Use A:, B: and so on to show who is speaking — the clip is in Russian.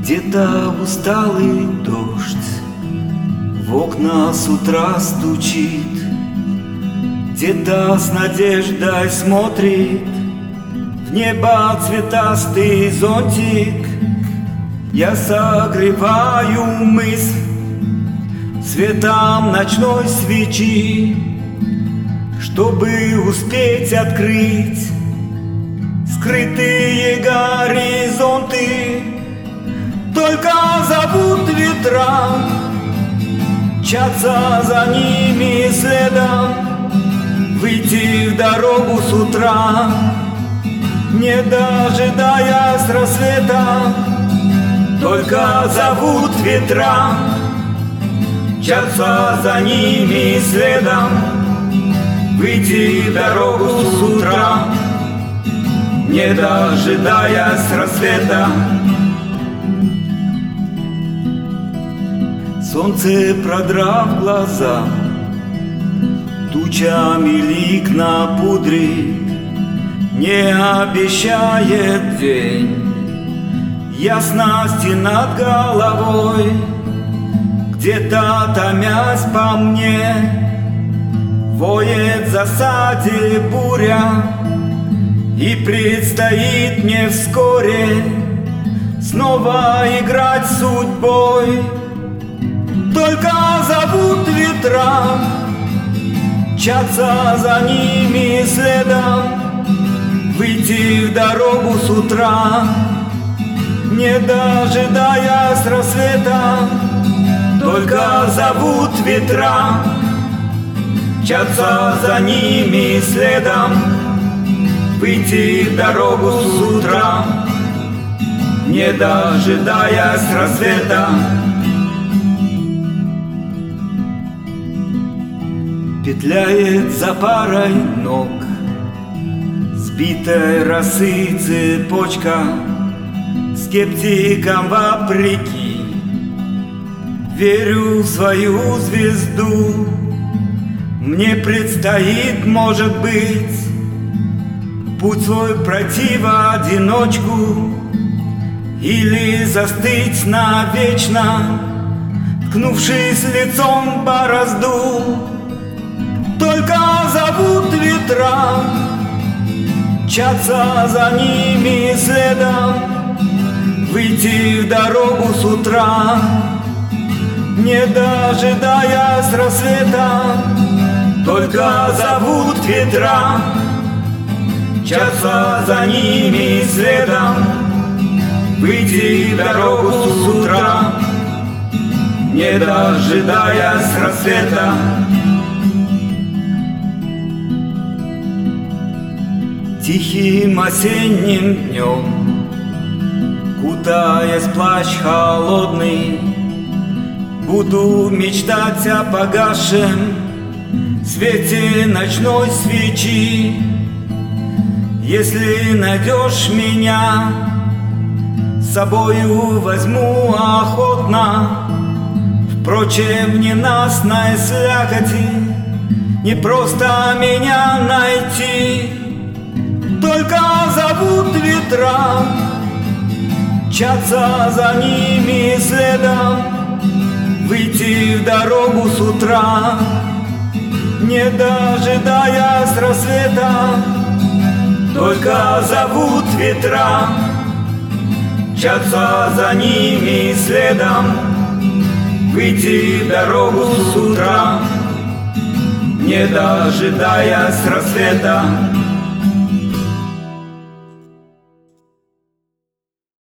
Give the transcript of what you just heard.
A: Где-то усталый дождь в окна с утра стучит, где-то с надеждой смотрит в небо цветастый зонтик. Я согреваю мысль светом ночной свечи, чтобы успеть открыть скрытые горизонты. Только зовут ветра, мчаться за ними следом, выйти в дорогу с утра, не дожидаясь рассвета. Только зовут ветра, мчаться за ними следом, выйти в дорогу с утра, не дожидаясь рассвета. Солнце, продрав глаза, тучами лик напудрит, не обещает день ясности над головой. Где-то, томясь по мне, воет в засаде буря, и предстоит мне вскоре снова играть с судьбой. Только зовут ветра, мчаться за ними следом, выйти в дорогу с утра, не дожидаясь рассвета. Только зовут ветра, мчаться за ними следом, выйти в дорогу с утра, не дожидаясь рассвета. Петляет за парой ног сбитой росы цепочка, скептикам вопреки верю в свою звезду. Мне предстоит, может быть, путь свой пройти в одиночку или застыть навечно, ткнувшись лицом в борозду. Только зовут ветра, мчаться за ними следом, выйти в дорогу с утра, не дожидаясь рассвета. Только зовут ветра, мчаться за ними следом, выйти в дорогу с утра, не дожидаясь рассвета. Тихим осенним днем, кутаясь в плащ холодный, буду мечтать о погасшем свете ночной свечи. Если найдешь меня, с собою возьму охотно. Впрочем, в ненастной слякоти не просто меня найти. Только зовут ветра, мчаться за ними следом, выйти в дорогу с утра, не дожидаясь рассвета. Только зовут ветра, мчаться за ними следом, выйти в дорогу с утра, не дожидаясь рассвета.